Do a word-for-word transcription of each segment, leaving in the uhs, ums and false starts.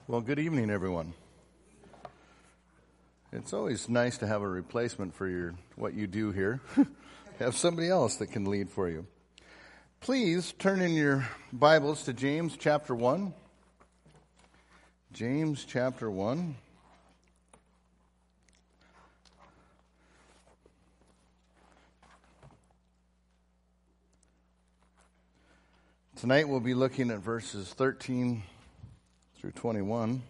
Well, good evening, everyone. It's always nice to have a replacement for your what you do here. Have somebody else that can lead for you. Please turn in your Bibles to James chapter one. James chapter one. Tonight we'll be looking at verses thirteen through twenty-one.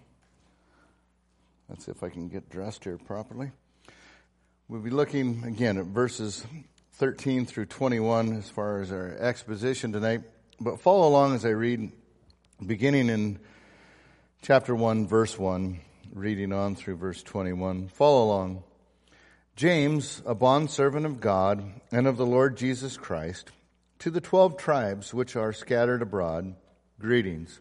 Let's see if I can get dressed here properly. We'll be looking again at verses thirteen through twenty-one as far as our exposition tonight. But follow along as I read, beginning in chapter one, verse one, reading on through verse twenty-one. Follow along. James, a bondservant of God and of the Lord Jesus Christ, to the twelve tribes which are scattered abroad, greetings.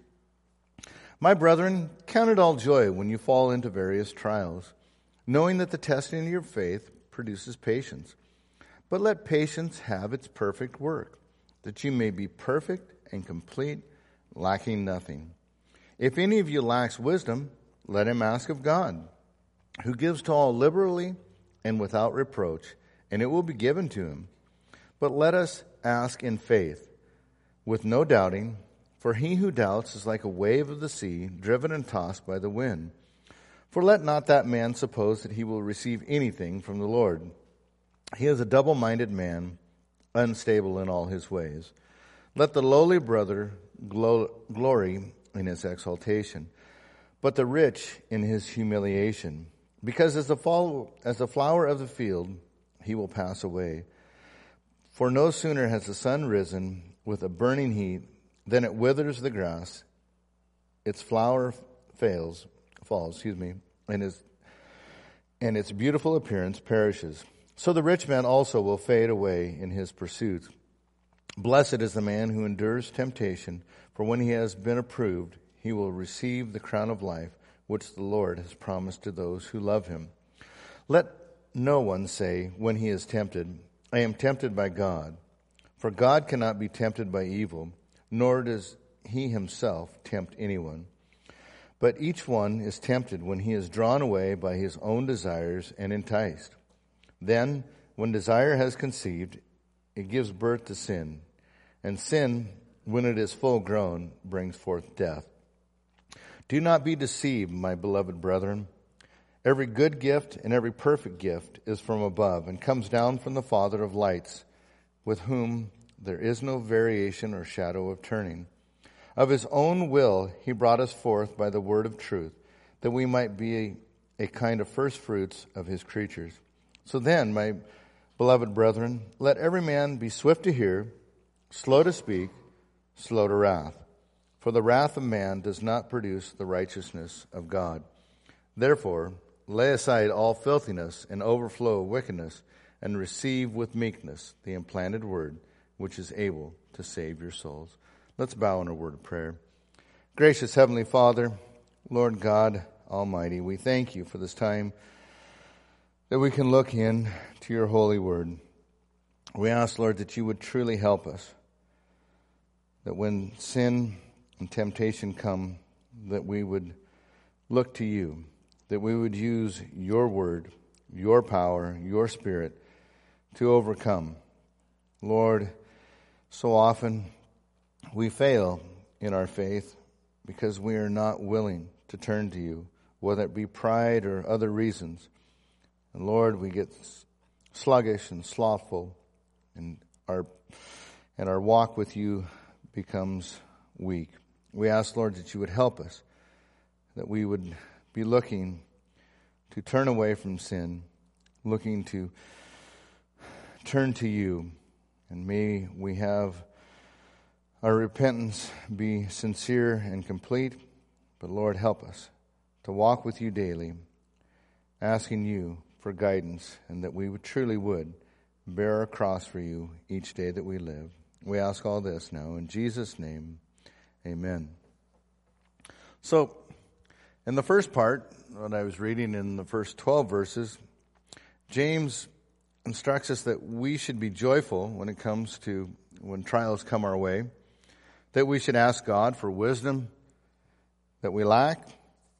My brethren, count it all joy when you fall into various trials, knowing that the testing of your faith produces patience. But let patience have its perfect work, that you may be perfect and complete, lacking nothing. If any of you lacks wisdom, let him ask of God, who gives to all liberally and without reproach, and it will be given to him. But let us ask in faith, with no doubting, for he who doubts is like a wave of the sea, driven and tossed by the wind. For let not that man suppose that he will receive anything from the Lord. He is a double-minded man, unstable in all his ways. Let the lowly brother glo- glory in his exaltation, but the rich in his humiliation. Because as the, follow- as the flower of the field, he will pass away. For no sooner has the sun risen with a burning heat, then it withers the grass, its flower fails, falls, excuse me, and is, and its beautiful appearance perishes. So the rich man also will fade away in his pursuits. Blessed is the man who endures temptation, for when he has been approved, he will receive the crown of life, which the Lord has promised to those who love him. Let no one say, when he is tempted, I am tempted by God. For God cannot be tempted by evil, nor does he himself tempt anyone. But each one is tempted when he is drawn away by his own desires and enticed. Then, when desire has conceived, it gives birth to sin. And sin, when it is full grown, brings forth death. Do not be deceived, my beloved brethren. Every good gift and every perfect gift is from above and comes down from the Father of lights, with whom there is no variation or shadow of turning. Of his own will he brought us forth by the word of truth, that we might be a, a kind of first fruits of his creatures. So then, my beloved brethren, let every man be swift to hear, slow to speak, slow to wrath. For the wrath of man does not produce the righteousness of God. Therefore, lay aside all filthiness and overflow of wickedness, and receive with meekness the implanted word, which is able to save your souls. Let's bow in a word of prayer. Gracious Heavenly Father, Lord God Almighty, we thank you for this time that we can look in to your holy word. We ask, Lord, that you would truly help us, that when sin and temptation come, that we would look to you, that we would use your word, your power, your spirit to overcome. Lord, so often we fail in our faith because we are not willing to turn to you, whether it be pride or other reasons. And Lord, we get sluggish and slothful, and our and our walk with you becomes weak. We ask, Lord, that you would help us, that we would be looking to turn away from sin, looking to turn to you. And may we have our repentance be sincere and complete. But Lord, help us to walk with you daily, asking you for guidance, and that we would truly would bear our cross for you each day that we live. We ask all this now in Jesus' name, amen. So, in the first part, what I was reading in the first twelve verses, James instructs us that we should be joyful when it comes to when trials come our way, that we should ask God for wisdom that we lack,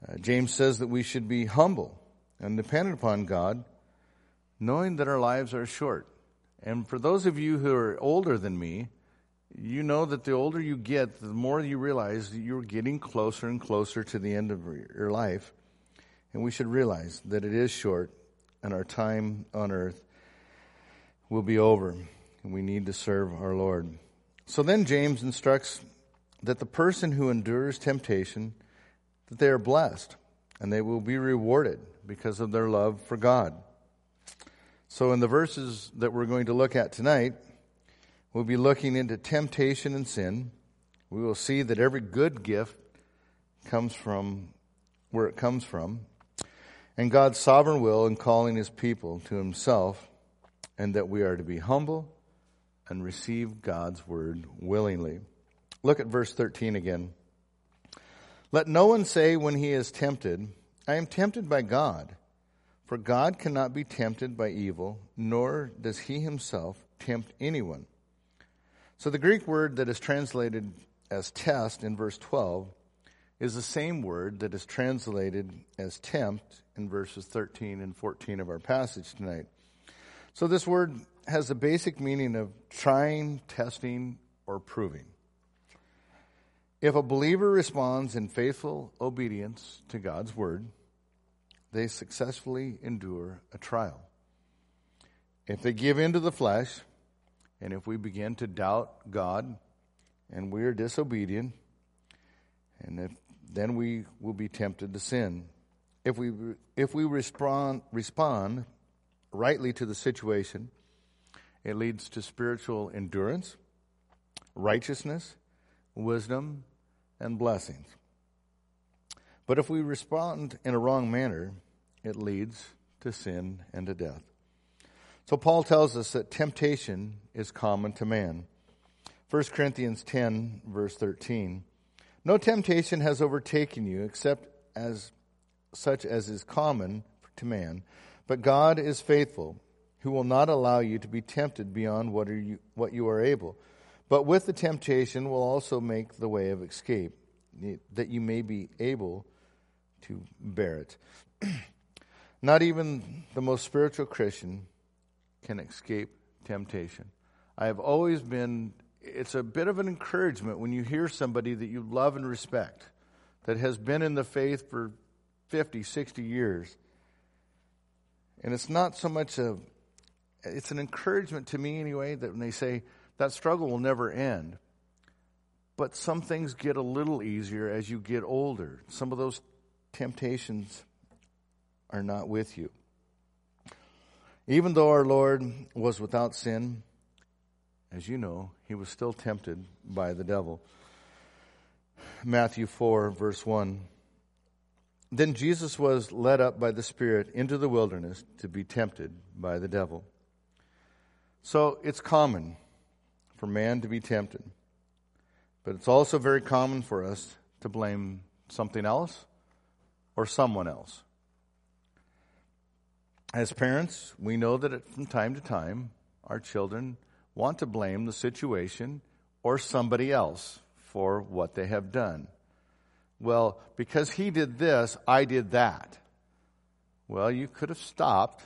Uh, James says that we should be humble and dependent upon God, knowing that our lives are short. And for those of you who are older than me, you know that the older you get, the more you realize that you're getting closer and closer to the end of your life. And we should realize that it is short and our time on earth will be over. And we need to serve our Lord. So then James instructs that the person who endures temptation, that they are blessed and they will be rewarded because of their love for God. So in the verses that we're going to look at tonight, we'll be looking into temptation and sin. We will see that every good gift comes from where it comes from, and God's sovereign will in calling his people to himself, and that we are to be humble and receive God's word willingly. Look at verse thirteen again. Let no one say when he is tempted, I am tempted by God. For God cannot be tempted by evil, nor does he himself tempt anyone. So the Greek word that is translated as test in verse twelve is the same word that is translated as tempt in verses thirteen and fourteen of our passage tonight. So this word has the basic meaning of trying, testing, or proving. If a believer responds in faithful obedience to God's word, they successfully endure a trial. If they give in to the flesh, and if we begin to doubt God, and we are disobedient, and if, then we will be tempted to sin. If we if we respond respond rightly to the situation, it leads to spiritual endurance, righteousness, wisdom, and blessings. But if we respond in a wrong manner, it leads to sin and to death. So Paul tells us that temptation is common to man. First Corinthians ten, verse thirteen. No temptation has overtaken you except as such as is common to man. But God is faithful, who will not allow you to be tempted beyond what, are you, what you are able. But with the temptation will also make the way of escape, that you may be able to bear it. Not even the most spiritual Christian can escape temptation. I have always been, it's a bit of an encouragement when you hear somebody that you love and respect, that has been in the faith for fifty, sixty years. And it's not so much a, it's an encouragement to me anyway, that when they say that struggle will never end. But some things get a little easier as you get older. Some of those temptations are not with you. Even though our Lord was without sin, as you know, he was still tempted by the devil. Matthew four, verse one. Then Jesus was led up by the Spirit into the wilderness to be tempted by the devil. So it's common for man to be tempted. But it's also very common for us to blame something else or someone else. As parents, we know that from time to time, our children want to blame the situation or somebody else for what they have done. Well, because he did this, I did that. Well, you could have stopped.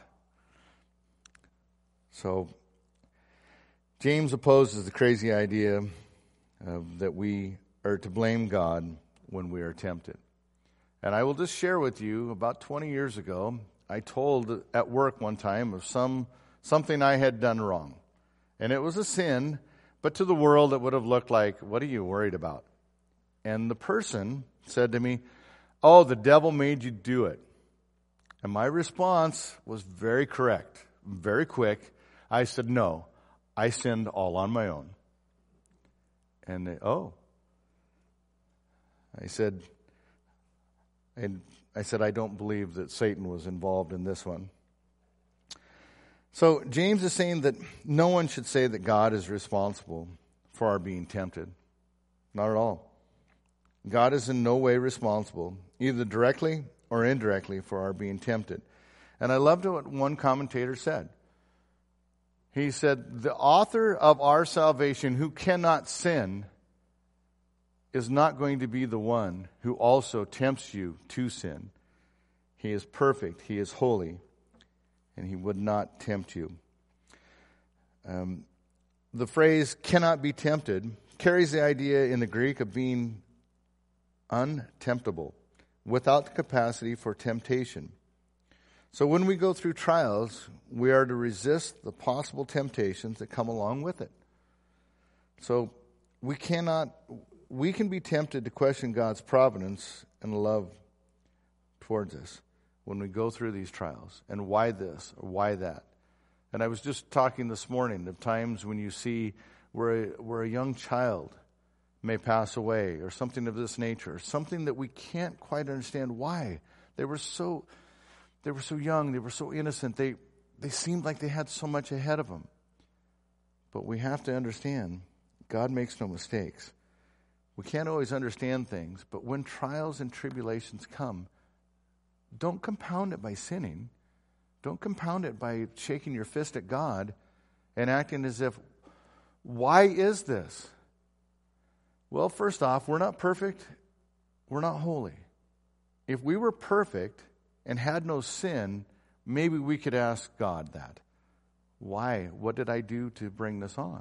So, James opposes the crazy idea uh, that we are to blame God when we are tempted. And I will just share with you, about twenty years ago, I told at work one time of some something I had done wrong. And it was a sin, but to the world it would have looked like, what are you worried about? And the person said to me, oh, the devil made you do it. And my response was very correct, very quick. I said, no, I sinned all on my own. And they, oh. I said, and I said, I don't believe that Satan was involved in this one. So James is saying that no one should say that God is responsible for our being tempted. Not at all. God is in no way responsible, either directly or indirectly, for our being tempted. And I loved what one commentator said. He said, the author of our salvation, who cannot sin, is not going to be the one who also tempts you to sin. He is perfect, he is holy, and he would not tempt you. Um, the phrase cannot be tempted carries the idea in the Greek of being untemptable, without the capacity for temptation. So when we go through trials, we are to resist the possible temptations that come along with it. So we cannot, we can be tempted to question God's providence and love towards us when we go through these trials. And why this or why that? And I was just talking this morning of times when you see where a, where a young child may pass away or something of this nature, something that we can't quite understand why. They were so they were so young, they were so innocent, they they seemed like they had so much ahead of them. But we have to understand, God makes no mistakes. We can't always understand things, but when trials and tribulations come, don't compound it by sinning. Don't compound it by shaking your fist at God and acting as if, why is this? Well, first off, we're not perfect. We're not holy. If we were perfect and had no sin, maybe we could ask God that. Why? What did I do to bring this on?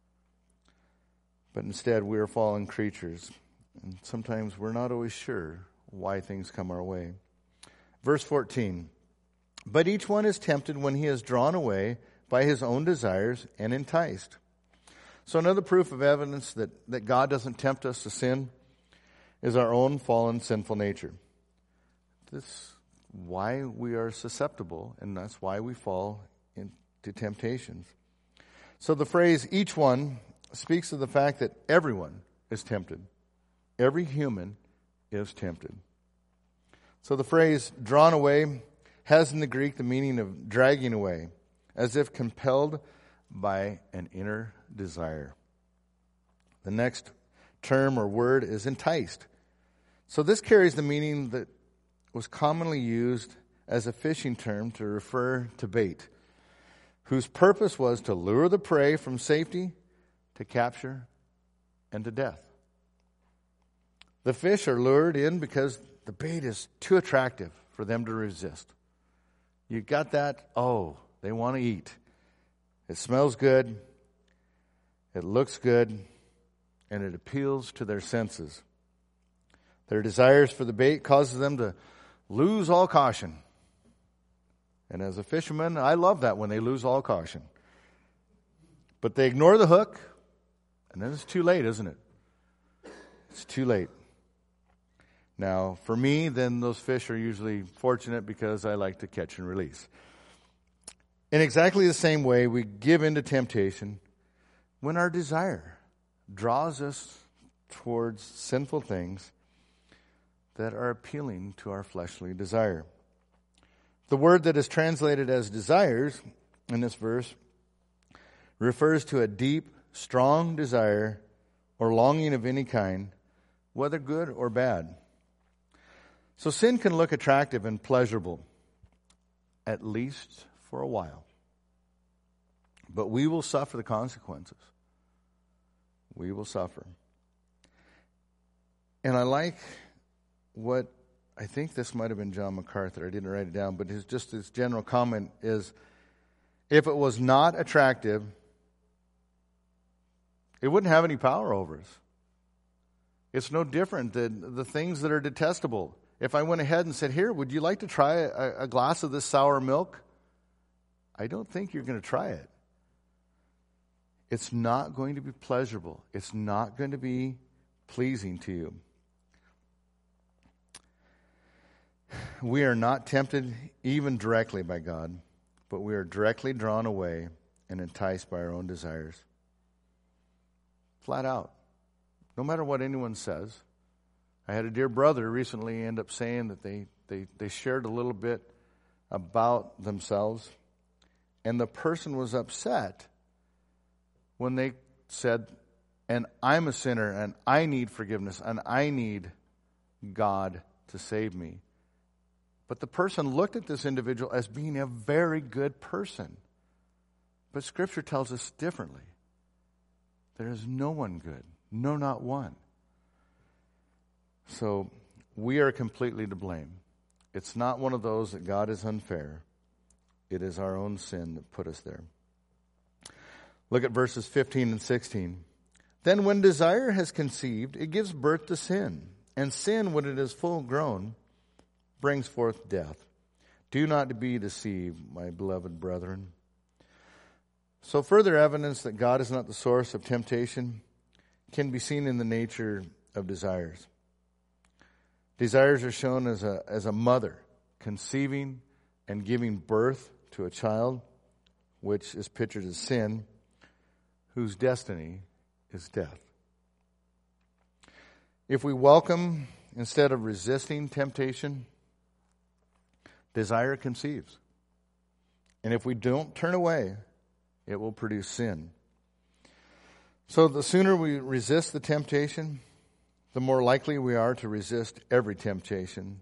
But instead, we are fallen creatures. And sometimes we're not always sure why things come our way. Verse fourteen. But each one is tempted when he is drawn away by his own desires and enticed. So another proof of evidence that, that God doesn't tempt us to sin is our own fallen sinful nature. This is why we are susceptible, and that's why we fall into temptations. So the phrase, each one, speaks of the fact that everyone is tempted. Every human is tempted. So the phrase, drawn away, has in the Greek the meaning of dragging away, as if compelled by an inner desire. The next term or word is enticed. So this carries the meaning that was commonly used as a fishing term to refer to bait, whose purpose was to lure the prey from safety to capture and to death. The fish are lured in because the bait is too attractive for them to resist. You got that? Oh, they want to eat. It smells good. It looks good. And it appeals to their senses. Their desires for the bait causes them to lose all caution. And as a fisherman, I love that when they lose all caution. But they ignore the hook, and then it's too late, isn't it? It's too late. Now, for me, then those fish are usually fortunate because I like to catch and release. In exactly the same way, we give in to temptation when our desire draws us towards sinful things that are appealing to our fleshly desire. The word that is translated as desires in this verse refers to a deep, strong desire or longing of any kind, whether good or bad. So sin can look attractive and pleasurable, at least for a while. But we will suffer the consequences. We will suffer. And I like what, I think this might have been John MacArthur, I didn't write it down, but his, just his general comment is, if it was not attractive, it wouldn't have any power over us. It's no different than the things that are detestable. If I went ahead and said, here, would you like to try a, a glass of this sour milk? I don't think you're going to try it. It's not going to be pleasurable. It's not going to be pleasing to you. We are not tempted even directly by God, but we are directly drawn away and enticed by our own desires. Flat out. No matter what anyone says. I had a dear brother recently end up saying that they, they, they shared a little bit about themselves, and the person was upset when they said, and I'm a sinner, and I need forgiveness, and I need God to save me. But the person looked at this individual as being a very good person. But Scripture tells us differently. There is no one good, no, not one. So we are completely to blame. It's not one of those that God is unfair. It is our own sin that put us there. Look at verses fifteen and sixteen. Then when desire has conceived, it gives birth to sin. And sin, when it is full grown, brings forth death. Do not be deceived, my beloved brethren. So further evidence that God is not the source of temptation can be seen in the nature of desires. Desires are shown as a, as a mother conceiving and giving birth to a child, which is pictured as sin, whose destiny is death. If we welcome instead of resisting temptation, desire conceives. And if we don't turn away, it will produce sin. So the sooner we resist the temptation, the more likely we are to resist every temptation.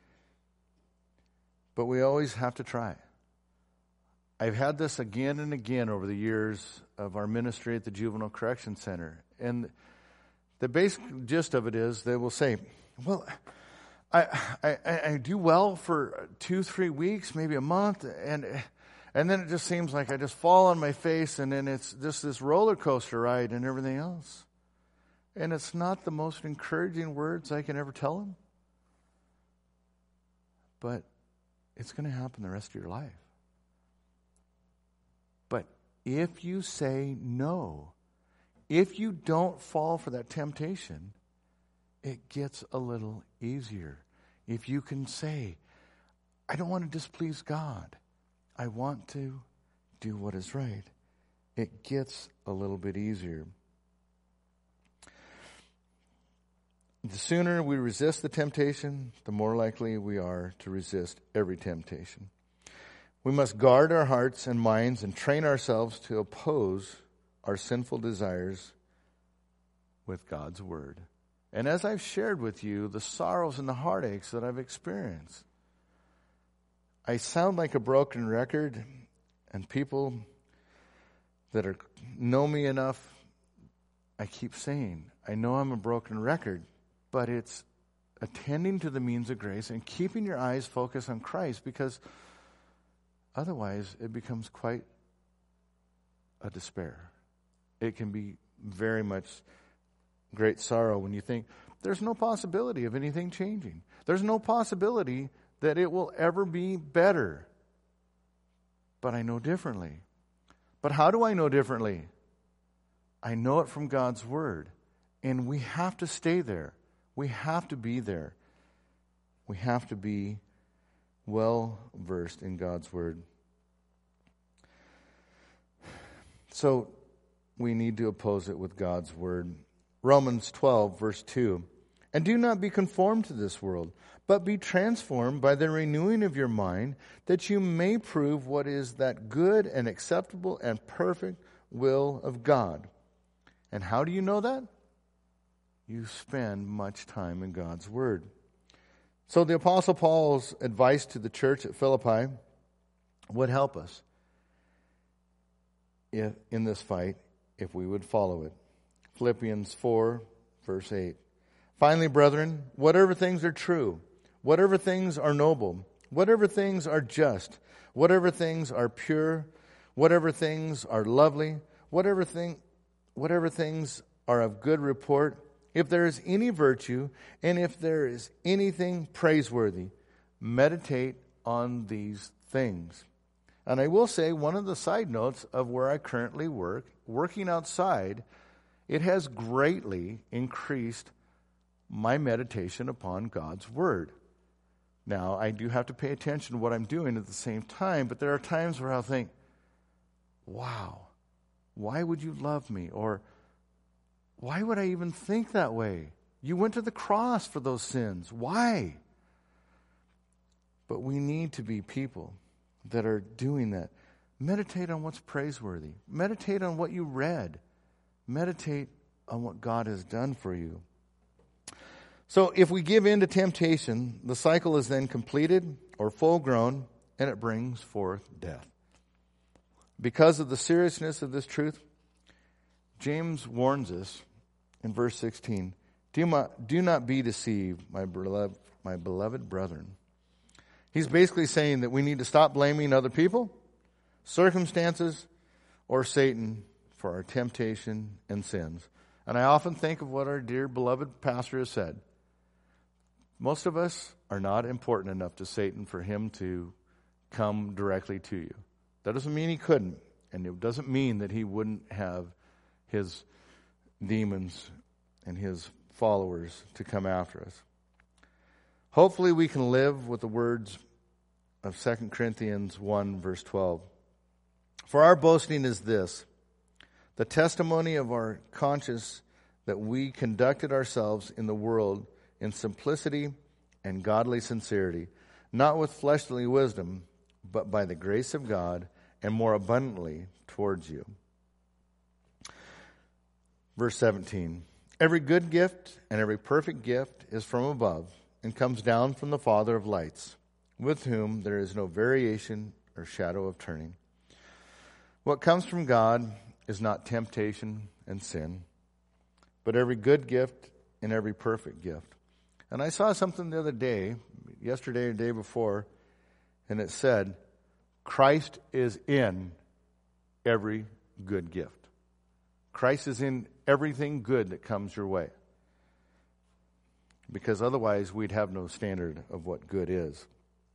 But we always have to try. I've had this again and again over the years of our ministry at the Juvenile Correction Center. And the basic gist of it is they will say, well, I, I, I do well for two, three weeks, maybe a month, and and then it just seems like I just fall on my face, and then it's just this roller coaster ride and everything else. And it's not the most encouraging words I can ever tell them. But it's going to happen the rest of your life. But if you say no, if you don't fall for that temptation, it gets a little easier. If you can say, I don't want to displease God. I want to do what is right. It gets a little bit easier. The sooner we resist the temptation, the more likely we are to resist every temptation. We must guard our hearts and minds and train ourselves to oppose our sinful desires with God's word. And as I've shared with you the sorrows and the heartaches that I've experienced, I sound like a broken record, and people that are know me enough, I keep saying, I know I'm a broken record, but it's attending to the means of grace and keeping your eyes focused on Christ, because otherwise it becomes quite a despair. It can be very much great sorrow when you think there's no possibility of anything changing. There's no possibility that it will ever be better. But I know differently. But how do I know differently? I know it from God's word. And we have to stay there. We have to be there. We have to be well versed in God's word. So we need to oppose it with God's word. Romans twelve, verse two. And do not be conformed to this world, but be transformed by the renewing of your mind, that you may prove what is that good and acceptable and perfect will of God. And how do you know that? You spend much time in God's word. So the Apostle Paul's advice to the church at Philippi would help us if, in this fight if we would follow it. Philippians four, verse eight. Finally, brethren, whatever things are true, whatever things are noble, whatever things are just, whatever things are pure, whatever things are lovely, whatever thing, whatever things are of good report, if there is any virtue, and if there is anything praiseworthy, meditate on these things. And I will say, one of the side notes of where I currently work, working outside, it has greatly increased my meditation upon God's word. Now, I do have to pay attention to what I'm doing at the same time, but there are times where I'll think, wow, why would you love me? Or, why would I even think that way? You went to the cross for those sins. Why? But we need to be people that are doing that. Meditate on what's praiseworthy. Meditate on what you read. Meditate on what God has done for you. So if we give in to temptation, the cycle is then completed or full grown, and it brings forth death. Because of the seriousness of this truth, James warns us in verse sixteen, Do not, do not be deceived, my beloved, my beloved brethren. He's basically saying that we need to stop blaming other people, circumstances, or Satan for our temptation and sins. And I often think of what our dear beloved pastor has said. Most of us are not important enough to Satan for him to come directly to you. That doesn't mean he couldn't, and it doesn't mean that he wouldn't have his demons and his followers to come after us. Hopefully we can live with the words of Second Corinthians one, verse twelve. For our boasting is this, the testimony of our conscience that we conducted ourselves in the world in simplicity and godly sincerity, not with fleshly wisdom, but by the grace of God, and more abundantly towards you. Verse seventeen. Every good gift and every perfect gift is from above, and comes down from the Father of lights, with whom there is no variation or shadow of turning. What comes from God is not temptation and sin, but every good gift and every perfect gift. And I saw something the other day, yesterday or the day before, and it said, Christ is in every good gift. Christ is in everything good that comes your way. Because otherwise we'd have no standard of what good is.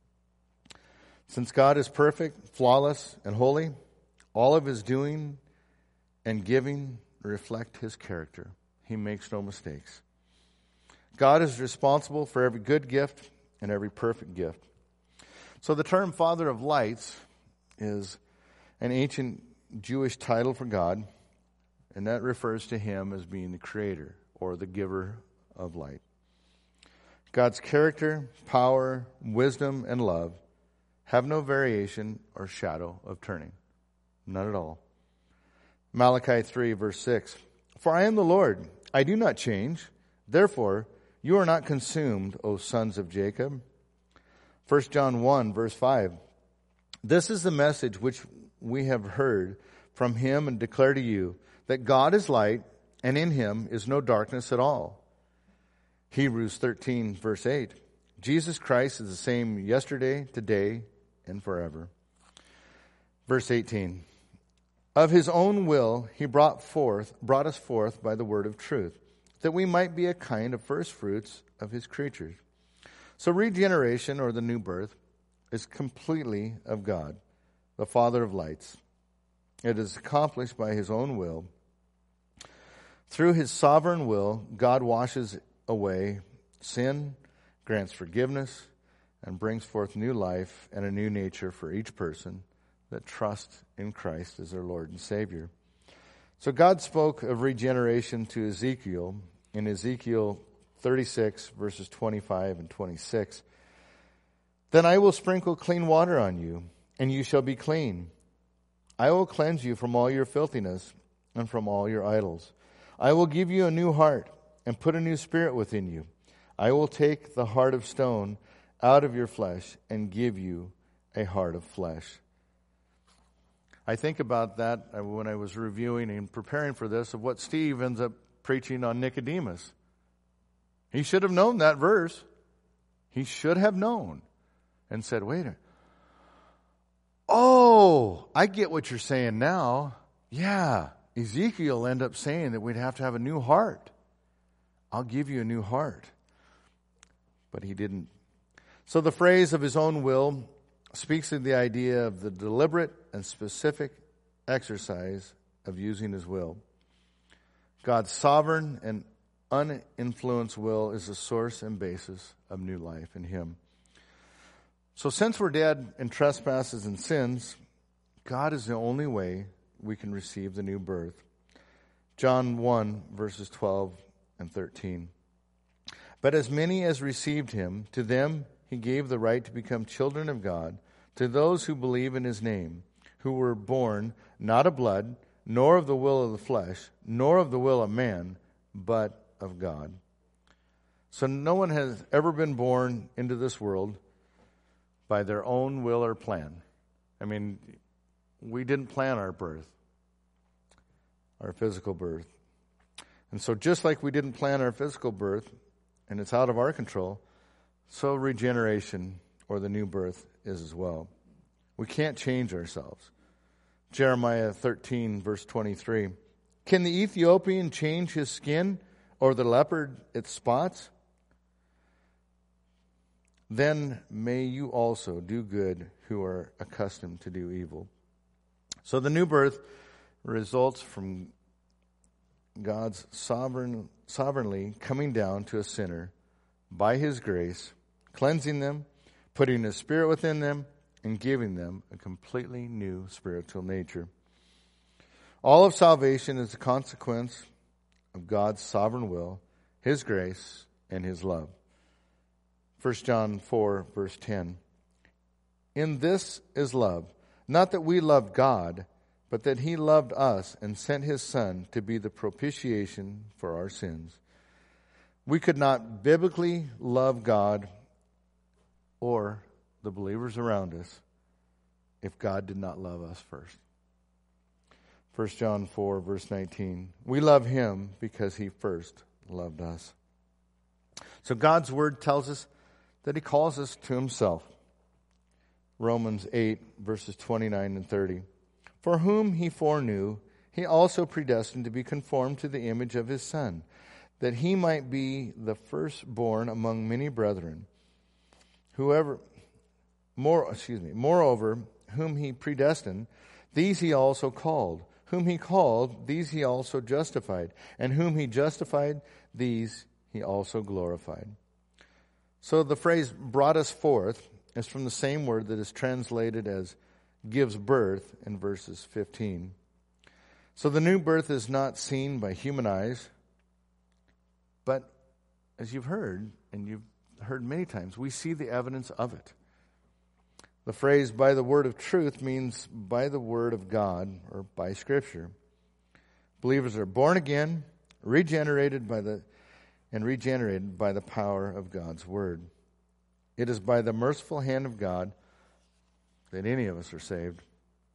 Since God is perfect, flawless, and holy, all of his doing and giving reflect his character. He makes no mistakes. God is responsible for every good gift and every perfect gift. So the term Father of Lights is an ancient Jewish title for God, and that refers to him as being the creator or the giver of light. God's character, power, wisdom, and love have no variation or shadow of turning. None at all. Malachi three, verse six. For I am the Lord, I do not change. Therefore, you are not consumed, O sons of Jacob. First John one, verse five. This is the message which we have heard from him and declare to you, that God is light, and in him is no darkness at all. Hebrews thirteen, verse eight. Jesus Christ is the same yesterday, today, and forever. Verse eighteen. Of his own will he brought forth, brought us forth by the word of truth, that we might be a kind of first fruits of his creatures. So regeneration, or the new birth, is completely of God, the Father of lights. It is accomplished by his own will. Through his sovereign will, God washes away sin, grants forgiveness, and brings forth new life and a new nature for each person that trusts in Christ as their Lord and Savior. So God spoke of regeneration to Ezekiel in Ezekiel thirty-six, verses twenty-five and twenty-six. Then I will sprinkle clean water on you, and you shall be clean. I will cleanse you from all your filthiness and from all your idols. I will give you a new heart and put a new spirit within you. I will take the heart of stone out of your flesh and give you a heart of flesh. I think about that when I was reviewing and preparing for this, of what Steve ends up preaching on Nicodemus. He should have known that verse. He should have known and said, wait a minute. Oh, I get what you're saying now. Yeah, Ezekiel ended up saying that we'd have to have a new heart. I'll give you a new heart. But he didn't. So the phrase of his own will speaks of the idea of the deliberate and specific exercise of using his will. God's sovereign and uninfluenced will is the source and basis of new life in him. So since we're dead in trespasses and sins, God is the only way we can receive the new birth. John one, verses twelve and thirteen. But as many as received him, to them he gave the right to become children of God, to those who believe in his name, who were born not of blood, nor of the will of the flesh, nor of the will of man, but of God. So no one has ever been born into this world by their own will or plan. I mean, we didn't plan our birth, our physical birth. And so just like we didn't plan our physical birth, and it's out of our control, so regeneration, or the new birth, is as well. We can't change ourselves. Jeremiah thirteen, verse twenty-three. Can the Ethiopian change his skin, or the leopard its spots? Then may you also do good who are accustomed to do evil. So the new birth results from God's sovereign, sovereignly coming down to a sinner by His grace, cleansing them, putting His Spirit within them, and giving them a completely new spiritual nature. All of salvation is a consequence of God's sovereign will, His grace, and His love. First John four, verse ten. In this is love, not that we loved God, but that He loved us and sent His Son to be the propitiation for our sins. We could not biblically love God or the believers around us if God did not love us first. First John four, verse nineteen. We love Him because He first loved us. So God's Word tells us that He calls us to Himself. Romans eight, verses twenty-nine and thirty. For whom He foreknew, He also predestined to be conformed to the image of His Son, that He might be the firstborn among many brethren. Whoever, more, excuse me, moreover, whom He predestined, these He also called. Whom He called, these He also justified. And whom He justified, these He also glorified. So the phrase brought us forth is from the same word that is translated as gives birth in verses fifteen. So the new birth is not seen by human eyes, but as you've heard, and you've heard many times, we see the evidence of it. The phrase by the word of truth means by the word of God or by Scripture. Believers are born again, regenerated by the and regenerated by the power of God's word. It is by the merciful hand of God that any of us are saved.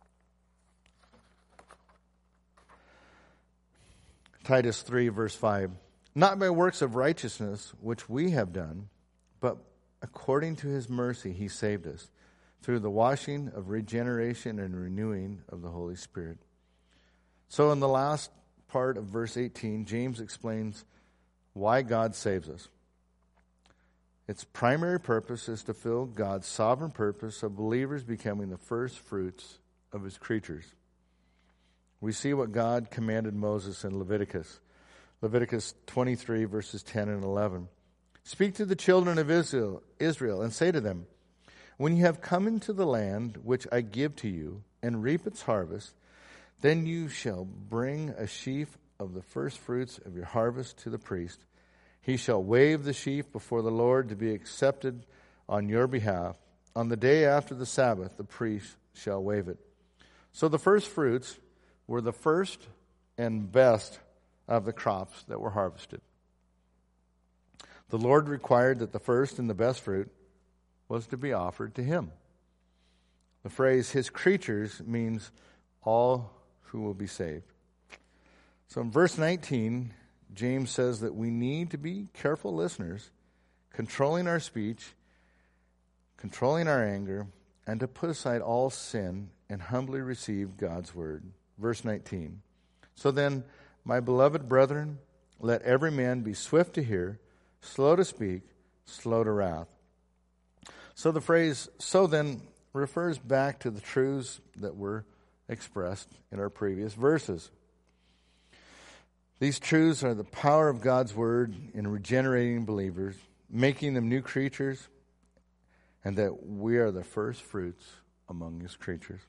Titus three, verse five. Not by works of righteousness which we have done, but according to His mercy He saved us, through the washing of regeneration and renewing of the Holy Spirit. So in the last part of verse eighteen, James explains why God saves us. Its primary purpose is to fill God's sovereign purpose of believers becoming the first fruits of His creatures. We see what God commanded Moses in Leviticus. Leviticus twenty-three, verses ten and eleven. Speak to the children of Israel, Israel and say to them, when you have come into the land which I give to you, and reap its harvest, then you shall bring a sheaf of the first fruits of your harvest to the priest. He shall wave the sheaf before the Lord to be accepted on your behalf. On the day after the Sabbath, the priest shall wave it. So the first fruits were the first and best of the crops that were harvested. The Lord required that the first and the best fruit was to be offered to Him. The phrase, His creatures, means all who will be saved. So in verse nineteen, James says that we need to be careful listeners, controlling our speech, controlling our anger, and to put aside all sin and humbly receive God's word. Verse nineteen. So then, my beloved brethren, let every man be swift to hear, slow to speak, slow to wrath. So the phrase, so then, refers back to the truths that were expressed in our previous verses. These truths are the power of God's word in regenerating believers, making them new creatures, and that we are the first fruits among His creatures.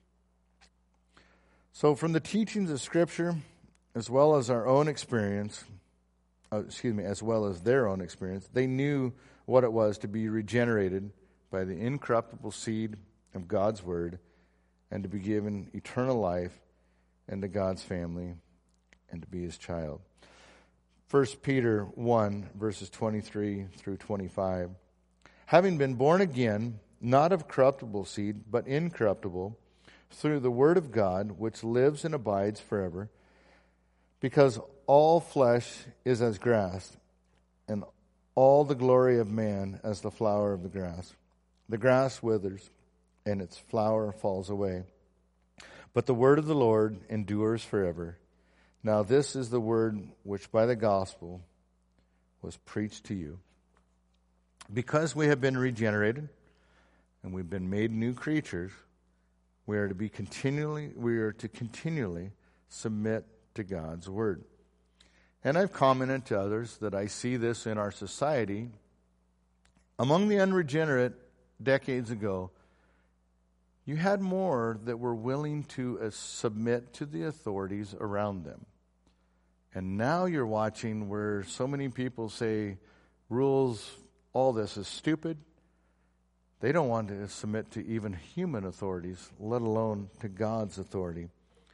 So from the teachings of Scripture, as well as our own experience, uh, excuse me, as well as their own experience, they knew what it was to be regenerated by the incorruptible seed of God's word and to be given eternal life into God's family and to be His child. First Peter one, verses twenty-three through twenty-five. Having been born again, not of corruptible seed, but incorruptible, through the word of God, which lives and abides forever, because all flesh is as grass, and all the glory of man as the flower of the grass. The grass withers, and its flower falls away. But the word of the Lord endures forever. Now this is the word which by the gospel was preached to you. Because we have been regenerated, and we've been made new creatures, we are to be continually, we are to continually submit to God's word. And I've commented to others that I see this in our society. Among the unregenerate decades ago, you had more that were willing to uh, submit to the authorities around them. And now you're watching where so many people say rules, all this is stupid. They don't want to submit to even human authorities, let alone to God's authority.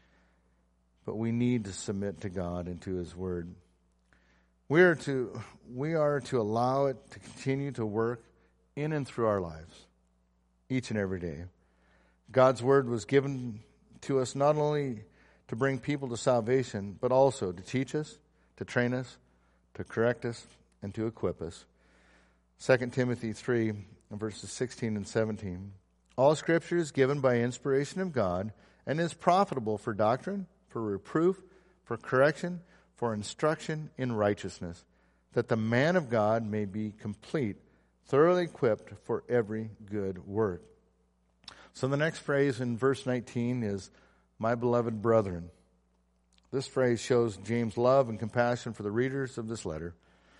But we need to submit to God and to His Word. We are to, we are to allow it to continue to work in and through our lives, each and every day. God's Word was given to us not only to bring people to salvation, but also to teach us, to train us, to correct us, and to equip us. Second Timothy three, verses sixteen and seventeen. All Scripture is given by inspiration of God and is profitable for doctrine, for reproof, for correction, for instruction in righteousness, that the man of God may be complete, thoroughly equipped for every good work. So the next phrase in verse nineteen is, my beloved brethren. This phrase shows James' love and compassion for the readers of this letter.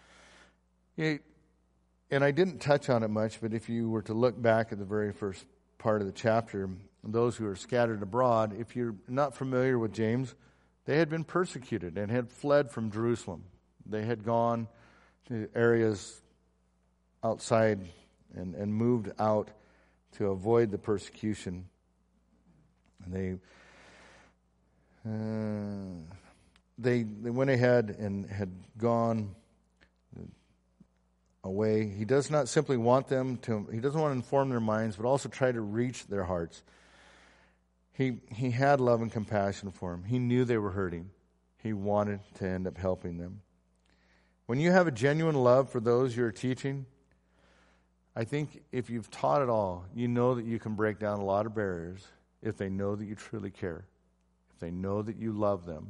He, and I didn't touch on it much, but if you were to look back at the very first part of the chapter, those who are scattered abroad, if you're not familiar with James, they had been persecuted and had fled from Jerusalem. They had gone to areas outside and, and moved out to avoid the persecution. And they uh, they they went ahead and had gone away. He does not simply want them to, he doesn't want to inform their minds, but also try to reach their hearts. He he had love and compassion for them. He knew they were hurting. He wanted to end up helping them. When you have a genuine love for those you're teaching, I think if you've taught it all, you know that you can break down a lot of barriers if they know that you truly care. If they know that you love them,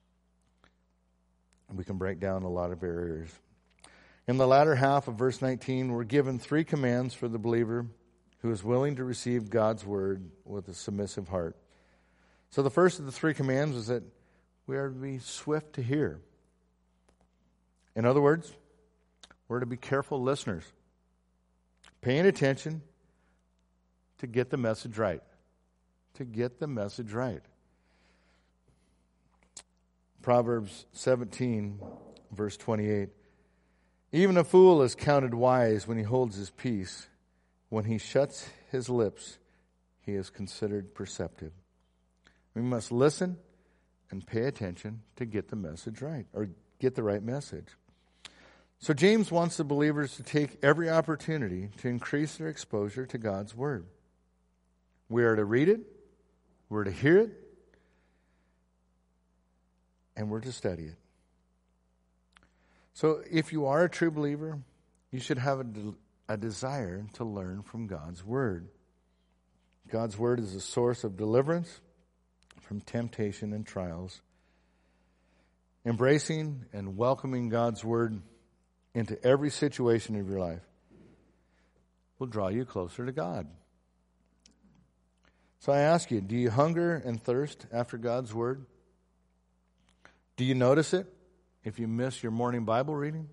we can break down a lot of barriers. In the latter half of verse nineteen, we're given three commands for the believer who is willing to receive God's word with a submissive heart. So the first of the three commands is that we are to be swift to hear. In other words, we're to be careful listeners, paying attention to get the message right. To get the message right. Proverbs seventeen, verse twenty-eight. Even a fool is counted wise when he holds his peace. When he shuts his lips, he is considered perceptive. We must listen and pay attention to get the message right, or get the right message. So James wants the believers to take every opportunity to increase their exposure to God's word. We are to read it, we're to hear it, and we're to study it. So if you are a true believer, you should have a, de- a desire to learn from God's word. God's word is a source of deliverance from temptation and trials. Embracing and welcoming God's word into every situation of your life will draw you closer to God. So I ask you, do you hunger and thirst after God's word? Do you notice it if you miss your morning Bible reading?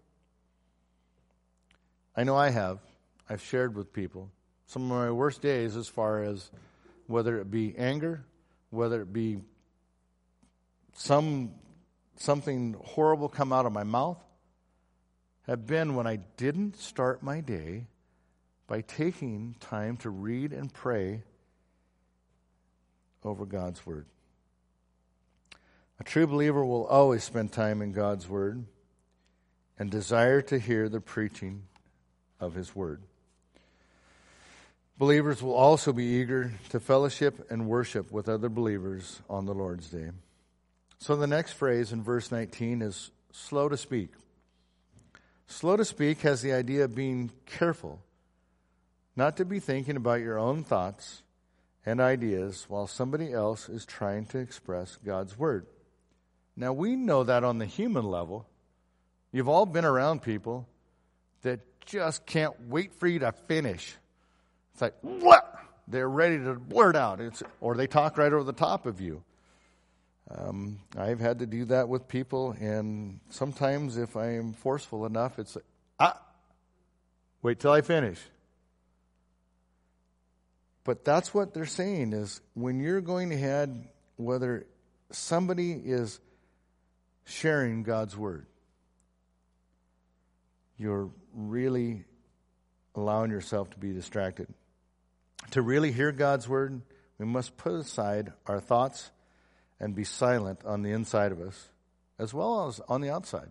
I know I have. I've shared with people some of my worst days as far as whether it be anger, whether it be some something horrible come out of my mouth, have been when I didn't start my day by taking time to read and pray over God's word. A true believer will always spend time in God's word and desire to hear the preaching of his word. Believers will also be eager to fellowship and worship with other believers on the Lord's day. So the next phrase in verse nineteen is slow to speak. Slow to speak has the idea of being careful, not to be thinking about your own thoughts and ideas while somebody else is trying to express God's word. Now, we know that on the human level. You've all been around people that just can't wait for you to finish. It's like, what? They're ready to blurt out. It's, or they talk right over the top of you. Um, I've had to do that with people, and sometimes if I am forceful enough, it's like, ah, wait till I finish. But that's what they're saying is when you're going ahead, whether somebody is sharing God's word, you're really allowing yourself to be distracted. To really hear God's word, we must put aside our thoughts and be silent on the inside of us, as well as on the outside.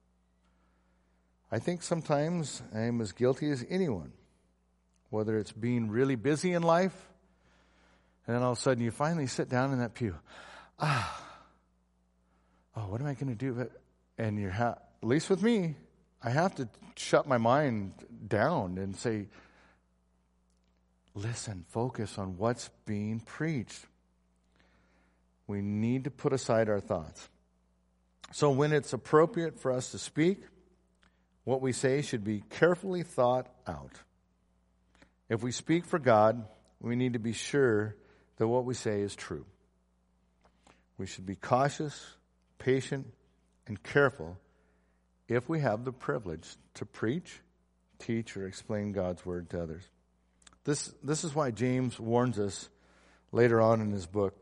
I think sometimes I am as guilty as anyone, whether it's being really busy in life, and then all of a sudden you finally sit down in that pew. Ah, oh, what am I going to do? And you're, ha- at least with me, I have to shut my mind down and say, listen, focus on what's being preached. We need to put aside our thoughts. So when it's appropriate for us to speak, what we say should be carefully thought out. If we speak for God, we need to be sure that what we say is true. We should be cautious, patient, and careful if we have the privilege to preach, teach, or explain God's word to others. This, this is why James warns us later on in his book,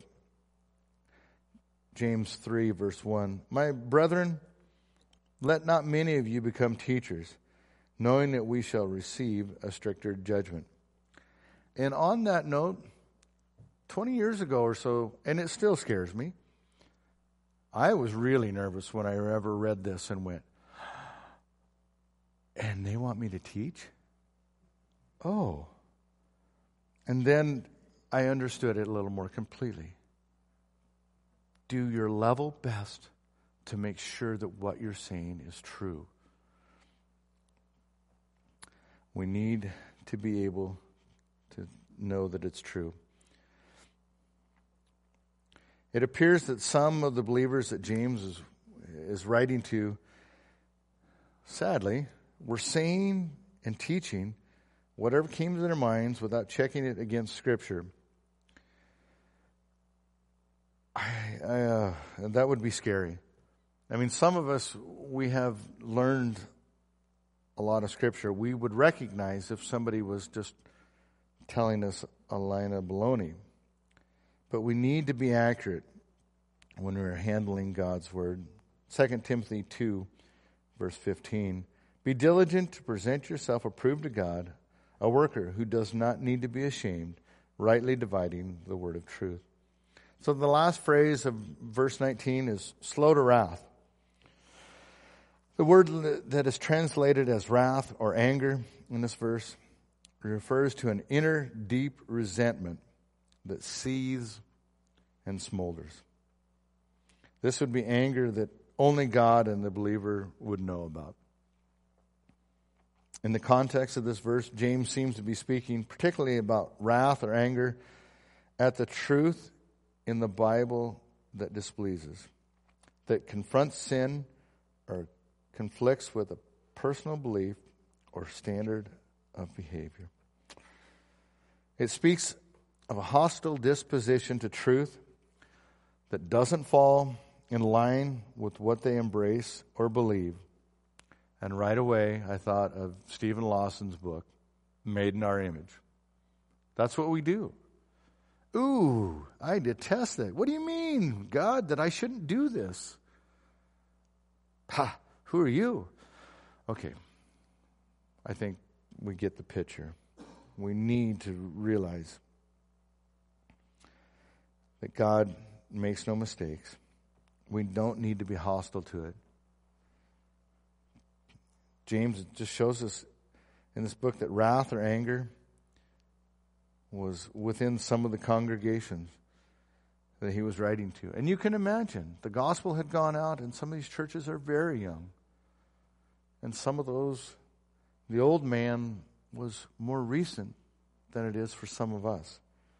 James three, verse one. My brethren, let not many of you become teachers, knowing that we shall receive a stricter judgment. And on that note, twenty years ago or so, and it still scares me, I was really nervous when I ever read this and went, and they want me to teach? Oh. And then I understood it a little more completely. Do your level best to make sure that what you're saying is true. We need to be able to know that it's true. It appears that some of the believers that James is, is writing to, sadly, were saying and teaching whatever came to their minds without checking it against Scripture. I, I, uh, that would be scary. I mean, some of us, we have learned a lot of Scripture. We would recognize if somebody was just telling us a line of baloney. But we need to be accurate when we're handling God's Word. Second Timothy two, verse fifteen. Be diligent to present yourself approved to God, a worker who does not need to be ashamed, rightly dividing the word of truth. So the last phrase of verse nineteen is slow to wrath. The word that is translated as wrath or anger in this verse refers to an inner deep resentment that seethes and smolders. This would be anger that only God and the believer would know about. In the context of this verse, James seems to be speaking particularly about wrath or anger at the truth in the Bible that displeases, that confronts sin or conflicts with a personal belief or standard of behavior. It speaks of a hostile disposition to truth that doesn't fall in line with what they embrace or believe. And right away, I thought of Stephen Lawson's book, Made in Our Image. That's what we do. Ooh, I detest that. What do you mean, God, that I shouldn't do this? Ha, who are you? Okay, I think we get the picture. We need to realize that God makes no mistakes. We don't need to be hostile to it. James just shows us in this book that wrath or anger was within some of the congregations. that he was writing to. And you can imagine, the gospel had gone out, and some of these churches are very young. And some of those, the old man was more recent than it is for some of us.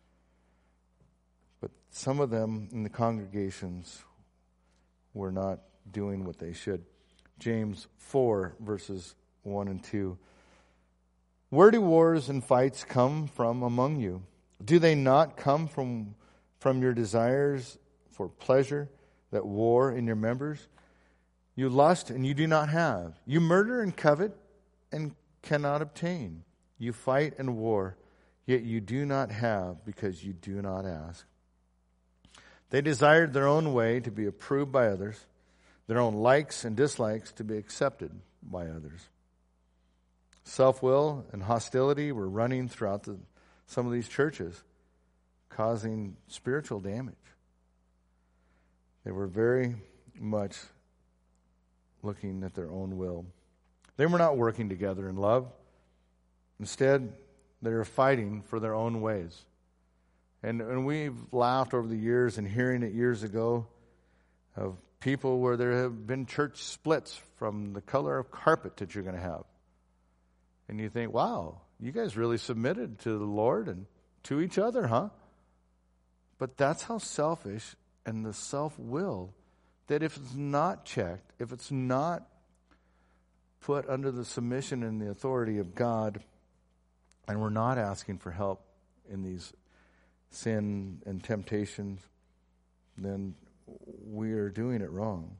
But some of them in the congregations were not doing what they should. James four, verses one and two. Where do wars and fights come from among you? Do they not come from, from your desires for pleasure that war in your members? You lust and you do not have. You murder and covet and cannot obtain. You fight and war, yet you do not have because you do not ask. They desired their own way to be approved by others, their own likes and dislikes to be accepted by others. Self-will and hostility were running throughout the, some of these churches, causing spiritual damage. They were very much looking at their own will. They were not working together in love. Instead, they were fighting for their own ways. And, and we've laughed over the years and hearing it years ago of people where there have been church splits from the color of carpet that you're going to have. And you think, wow, you guys really submitted to the Lord and to each other, huh? But that's how selfish and the self-will, that if it's not checked, if it's not put under the submission and the authority of God, and we're not asking for help in these sin and temptations, then we are doing it wrong.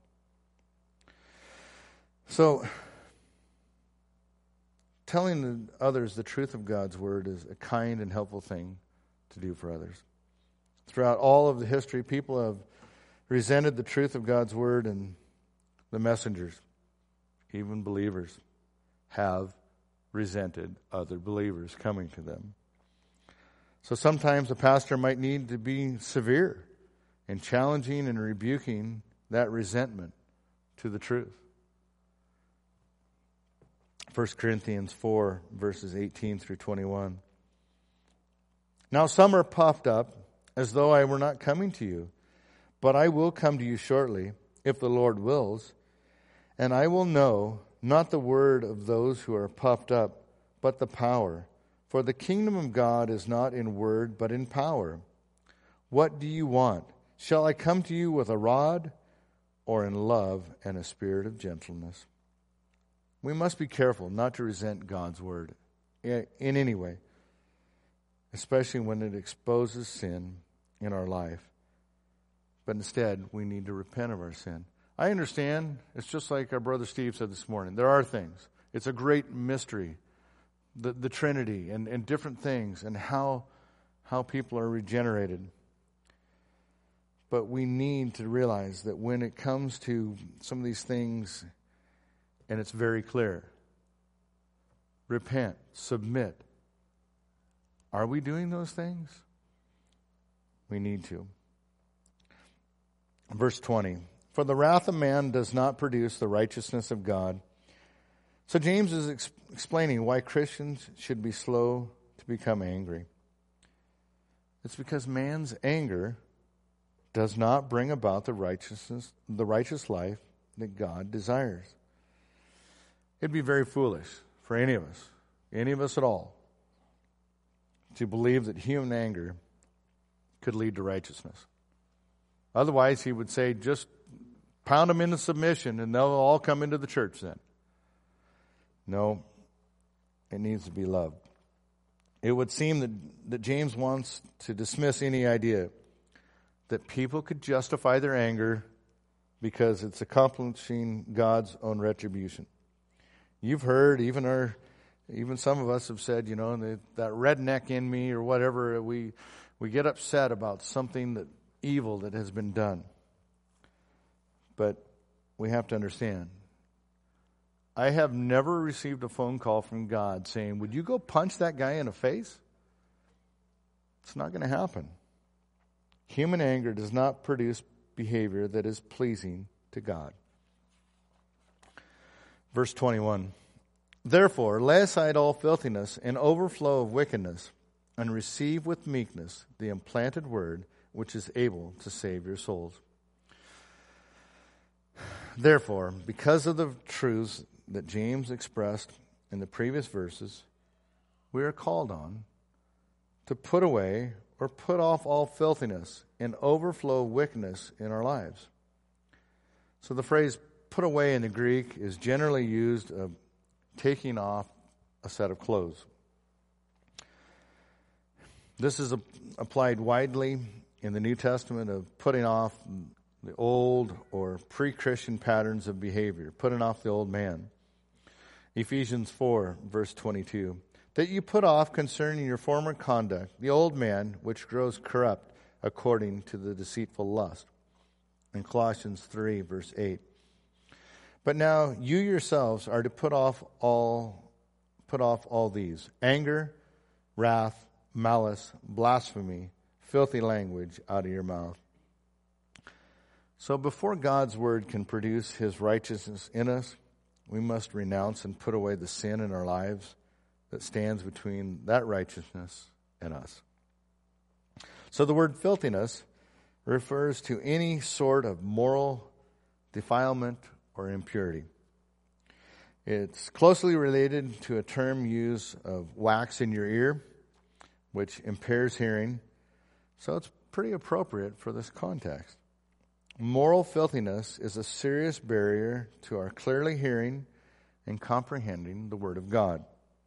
So, telling the others the truth of God's word is a kind and helpful thing to do for others. Throughout all of the history, people have resented the truth of God's word, and the messengers, even believers, have resented other believers coming to them. So sometimes a pastor might need to be severe in challenging and rebuking that resentment to the truth. First Corinthians four, verses eighteen through twenty-one. Now some are puffed up as though I were not coming to you, but I will come to you shortly, if the Lord wills, and I will know not the word of those who are puffed up, but the power. For the kingdom of God is not in word, but in power. What do you want? Shall I come to you with a rod, or in love and a spirit of gentleness? We must be careful not to resent God's word in any way, especially when it exposes sin in our life. But instead, we need to repent of our sin. I understand, it's just like our brother Steve said this morning. There are things. It's a great mystery, the, the Trinity and, and different things and how, how people are regenerated. But we need to realize that when it comes to some of these things, and it's very clear, repent, submit. Are we doing those things? We need to. Verse twenty. For the wrath of man does not produce the righteousness of God. So James is ex- explaining why Christians should be slow to become angry. It's because man's anger does not bring about the righteousness, the righteous life that God desires. It'd be very foolish for any of us, any of us at all, to believe that human anger could lead to righteousness. Otherwise, he would say, just pound them into submission and they'll all come into the church then. No, it needs to be love. It would seem that, that James wants to dismiss any idea that people could justify their anger because it's accomplishing God's own retribution. You've heard, even our, even some of us have said, you know, that, that redneck in me or whatever, we we get upset about something that evil that has been done. But we have to understand, I have never received a phone call from God saying, would you go punch that guy in the face? It's not going to happen. Human anger does not produce behavior that is pleasing to God. Verse twenty-one. Therefore, lay aside all filthiness and overflow of wickedness, and receive with meekness the implanted word, which is able to save your souls. Therefore, because of the truths that James expressed in the previous verses, we are called on to put away or put off all filthiness and overflow wickedness in our lives. So the phrase put away in the Greek is generally used of taking off a set of clothes. This is a, applied widely in the New Testament of putting off the old or pre-Christian patterns of behavior, putting off the old man. Ephesians four, verse twenty-two, that you put off concerning your former conduct the old man which grows corrupt according to the deceitful lust. In Colossians three, verse eight. But now you yourselves are to put off all put off all these: anger, wrath, malice, blasphemy, filthy language out of your mouth. So before God's word can produce his righteousness in us, we must renounce and put away the sin in our lives that stands between that righteousness and us. So the word filthiness refers to any sort of moral defilement or impurity. It's closely related to a term used of wax in your ear, which impairs hearing. So it's pretty appropriate for this context. Moral filthiness is a serious barrier to our clearly hearing and comprehending the Word of God.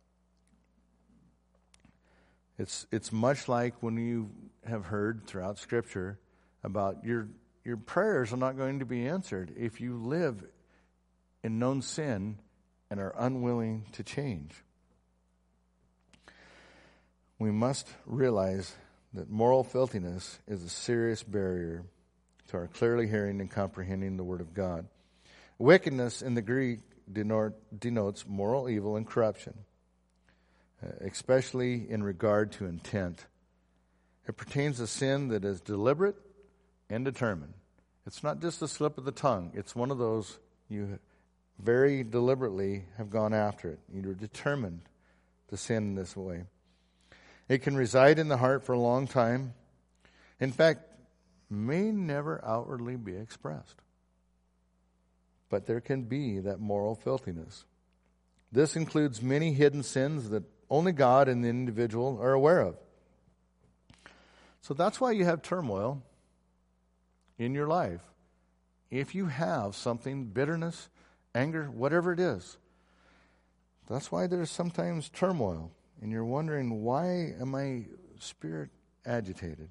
It's it's much like when you have heard throughout Scripture about your your prayers are not going to be answered if you live in known sin and are unwilling to change. We must realize that moral filthiness is a serious barrier to our clearly hearing and comprehending the Word of God. Wickedness in the Greek denotes moral evil and corruption, especially in regard to intent. It pertains to sin that is deliberate and determined. It's not just a slip of the tongue. It's one of those you very deliberately have gone after it. You're determined to sin in this way. It can reside in the heart for a long time. In fact, may never outwardly be expressed. But there can be that moral filthiness. This includes many hidden sins that only God and the individual are aware of. So that's why you have turmoil in your life. If you have something, bitterness, anger, whatever it is, that's why there's sometimes turmoil. And you're wondering, why am I spirit agitated?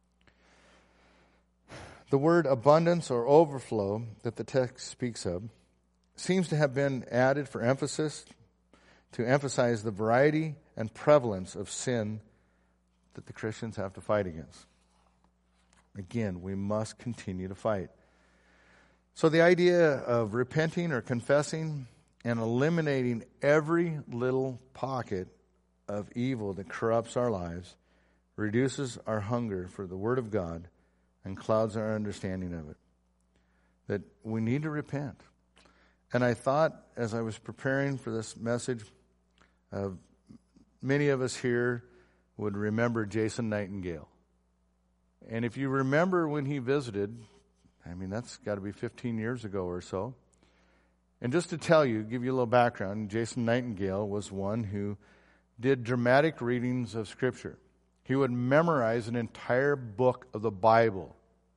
The word abundance or overflow that the text speaks of seems to have been added for emphasis, to emphasize the variety and prevalence of sin that the Christians have to fight against. Again, we must continue to fight. So the idea of repenting or confessing and eliminating every little pocket of evil that corrupts our lives reduces our hunger for the Word of God and clouds our understanding of it. That we need to repent. And I thought, as I was preparing for this message, uh, many of us here would remember Jason Nightingale. And if you remember when he visited, I mean, that's got to be fifteen years ago or so. And just to tell you, give you a little background, Jason Nightingale was one who did dramatic readings of Scripture. He would memorize an entire book of the Bible.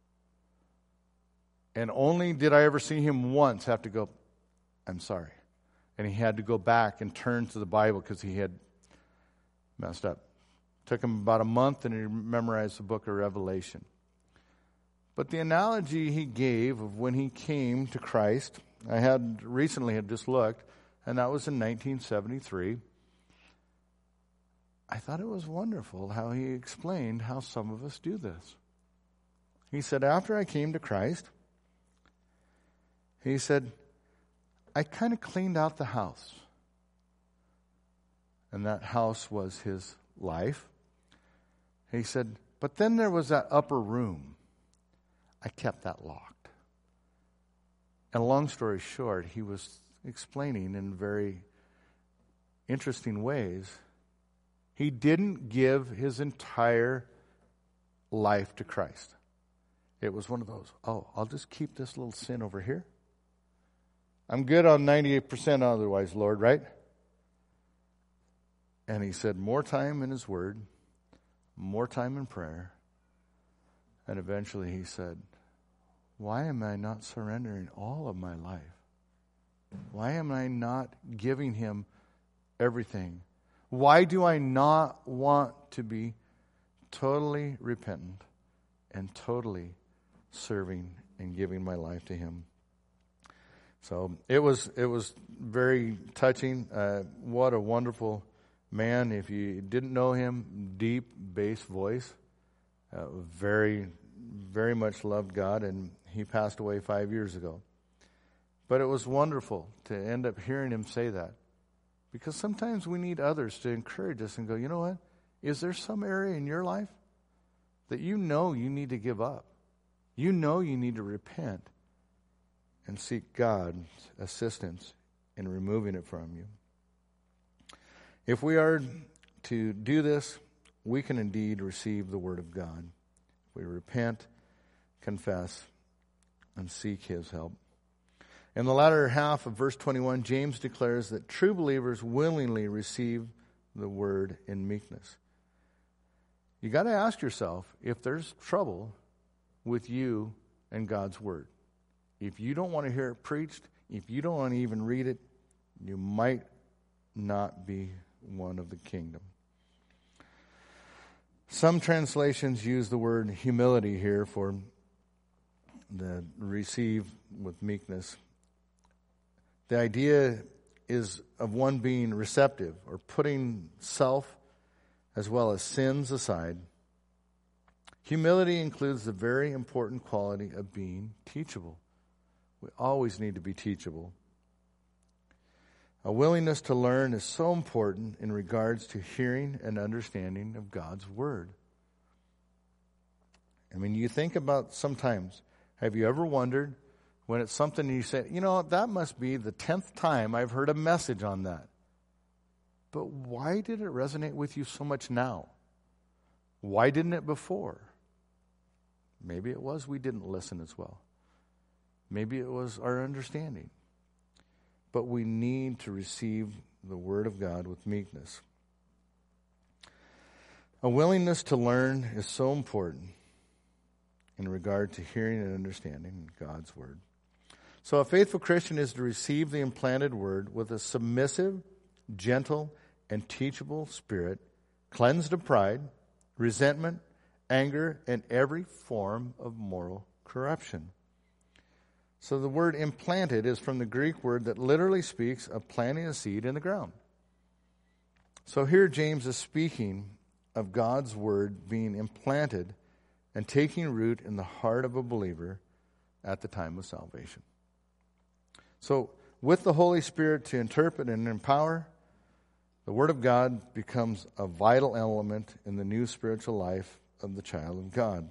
And only did I ever see him once have to go, I'm sorry. And he had to go back and turn to the Bible because he had messed up. Took him about a month and he memorized the book of Revelation. But the analogy he gave of when he came to Christ, I had recently had just looked, and that was in nineteen seventy-three. I thought it was wonderful how he explained how some of us do this. He said, after I came to Christ, he said, I kind of cleaned out the house. And that house was his life. He said, but then there was that upper room. I kept that locked. And long story short, he was explaining in very interesting ways. He didn't give his entire life to Christ. It was one of those, oh, I'll just keep this little sin over here. I'm good on ninety-eight percent otherwise, Lord, right? And he said more time in his word, more time in prayer. And eventually he said, why am I not surrendering all of my life? Why am I not giving him everything? Why do I not want to be totally repentant and totally serving and giving my life to him? So it was it was very touching. Uh, what a wonderful man. If you didn't know him, deep bass voice, uh, very, very much loved God, and he passed away five years ago. But it was wonderful to end up hearing him say that, because sometimes we need others to encourage us and go, you know what? Is there some area in your life that you know you need to give up? You know you need to repent and seek God's assistance in removing it from you. If we are to do this, we can indeed receive the Word of God. If we repent, confess, and seek his help. In the latter half of verse twenty-one, James declares that true believers willingly receive the Word in meekness. You got to ask yourself if there's trouble with you and God's Word. If you don't want to hear it preached, if you don't want to even read it, you might not be one of the kingdom. Some translations use the word humility here for the receive with meekness. The idea is of one being receptive or putting self as well as sins aside. Humility includes the very important quality of being teachable. We always need to be teachable. A willingness to learn is so important in regards to hearing and understanding of God's Word. I mean, you think about sometimes, have you ever wondered when it's something you say, you know, that must be the tenth time I've heard a message on that. But why did it resonate with you so much now? Why didn't it before? Maybe it was we didn't listen as well. Maybe it was our understanding. But we need to receive the Word of God with meekness. A willingness to learn is so important in regard to hearing and understanding God's Word. So a faithful Christian is to receive the implanted Word with a submissive, gentle, and teachable spirit, cleansed of pride, resentment, anger, and every form of moral corruption. So the word implanted is from the Greek word that literally speaks of planting a seed in the ground. So here James is speaking of God's Word being implanted and taking root in the heart of a believer at the time of salvation. So with the Holy Spirit to interpret and empower, the Word of God becomes a vital element in the new spiritual life of the child of God.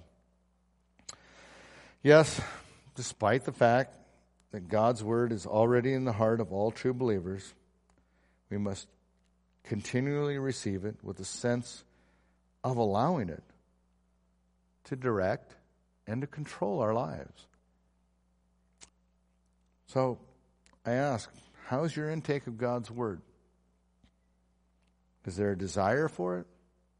Yes, despite the fact that God's Word is already in the heart of all true believers, we must continually receive it with a sense of allowing it to direct and to control our lives. So I ask, how's your intake of God's Word? Is there a desire for it?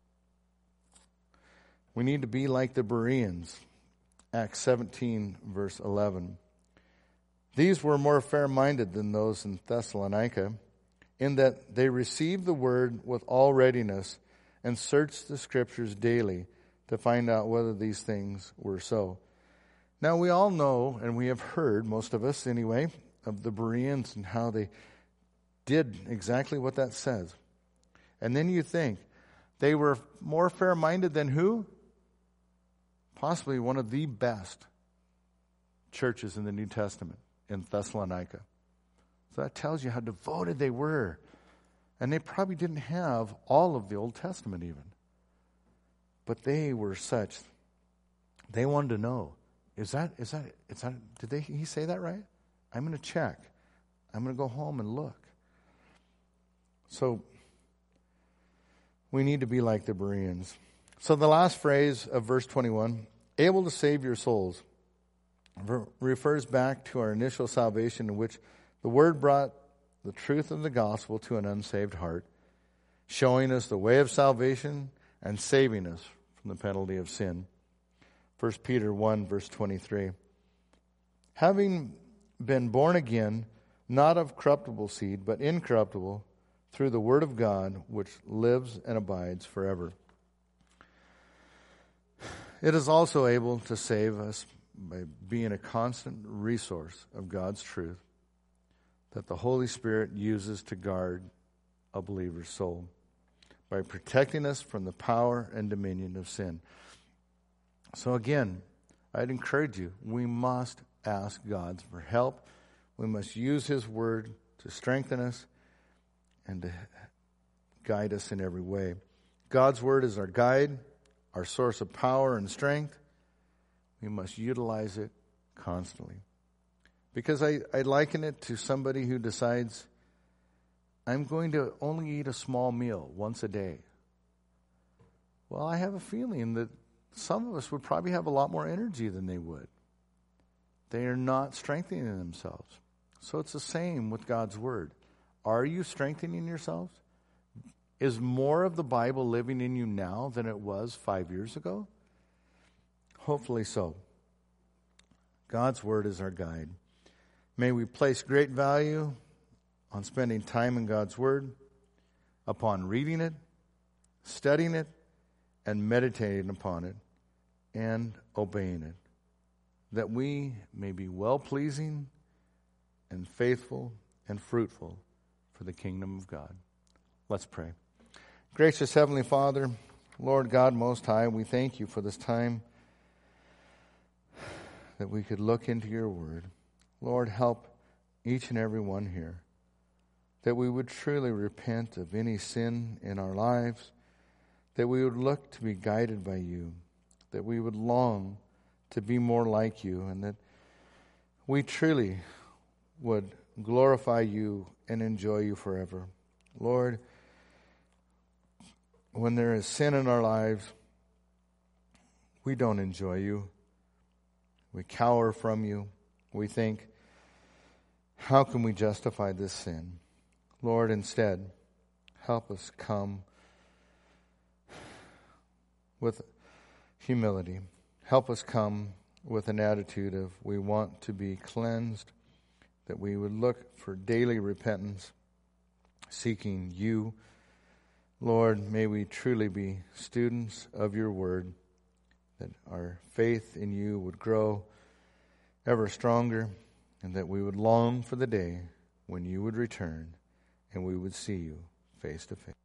We need to be like the Bereans. Acts seventeen, verse eleven. These were more fair-minded than those in Thessalonica, in that they received the Word with all readiness and searched the Scriptures daily to find out whether these things were so. Now we all know, and we have heard, most of us anyway, of the Bereans and how they did exactly what that says. And then you think, they were more fair-minded than who? Possibly one of the best churches in the New Testament, in Thessalonica. So that tells you how devoted they were. And they probably didn't have all of the Old Testament even. But they were such, they wanted to know, is that, is that, is that, did they, he say that right? I'm going to check. I'm going to go home and look. So, we need to be like the Bereans. So the last phrase of verse twenty-one, able to save your souls, refers back to our initial salvation, in which the Word brought the truth of the gospel to an unsaved heart, showing us the way of salvation and saving us from the penalty of sin. First Peter one, verse twenty-three. Having been born again, not of corruptible seed, but incorruptible, through the word of God, which lives and abides forever. It is also able to save us by being a constant resource of God's truth that the Holy Spirit uses to guard a believer's soul, by protecting us from the power and dominion of sin. So again, I'd encourage you, we must ask God for help. We must use His Word to strengthen us and to guide us in every way. God's Word is our guide, our source of power and strength. We must utilize it constantly. Because I, I liken it to somebody who decides, I'm going to only eat a small meal once a day. Well, I have a feeling that some of us would probably have a lot more energy than they would. They are not strengthening themselves. So it's the same with God's Word. Are you strengthening yourselves? Is more of the Bible living in you now than it was five years ago? Hopefully so. God's Word is our guide. May we place great value on spending time in God's Word, upon reading it, studying it, and meditating upon it, and obeying it, that we may be well-pleasing and faithful and fruitful for the kingdom of God. Let's pray. Gracious Heavenly Father, Lord God Most High, we thank you for this time that we could look into your word. Lord, help each and every one here, that we would truly repent of any sin in our lives, that we would look to be guided by you, that we would long to be more like you, and that we truly would glorify you and enjoy you forever. Lord, when there is sin in our lives, we don't enjoy you. We cower from you. We think, how can we justify this sin? Lord, instead, help us come with humility. Help us come with an attitude of we want to be cleansed, that we would look for daily repentance, seeking you. Lord, may we truly be students of your word, that our faith in you would grow ever stronger, and that we would long for the day when you would return and we would see you face to face.